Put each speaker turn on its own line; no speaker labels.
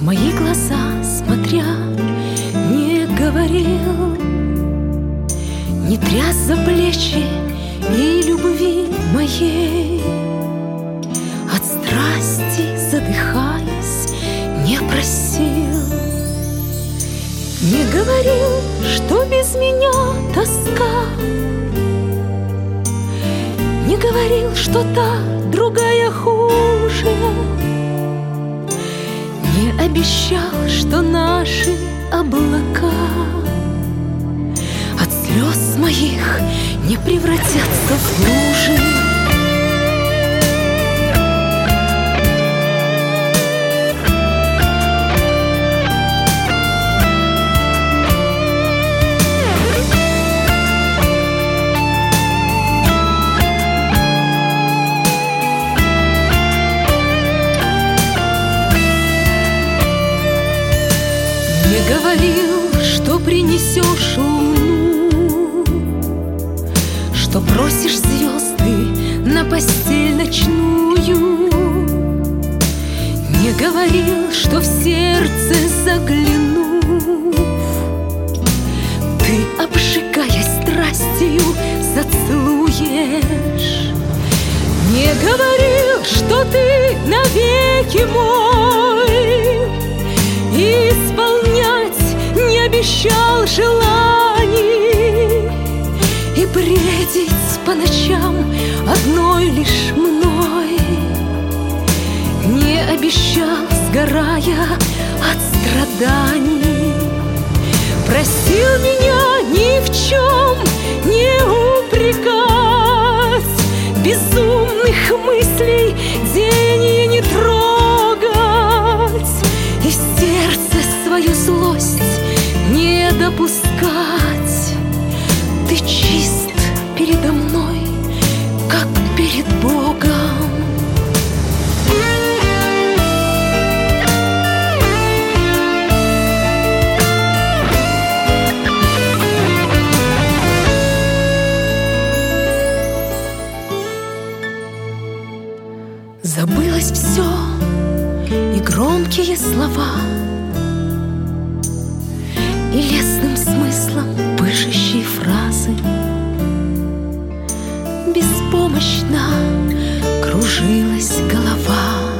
мои глаза смотря, не говорил, не тряс за плечи и любви моей. От страсти задыхаясь, не просил, не говорил, что без меня тоска, не говорил, что та другая хуже, не обещал, что наши облака от слез моих не превратятся в лужи. Не говорил, что принесешь луну, что бросишь звезды на постель ночную. Не говорил, что в сердце заглянув, ты, обжигая страстью, зацелуешь. Не говорил, что ты навеки мой, и исполнять не обещал желаний, и бредить по ночам одной лишь мной не обещал, сгорая от страданий. Просил меня ни в чем не упрекать, безумных мыслей деньги не трогать, и в сердце свою злость не допускать. Ты чист передо мной, как перед Богом. Забылось все, и громкие слова, и лесным смыслом пышущие фразы. Беспомощно кружилась голова.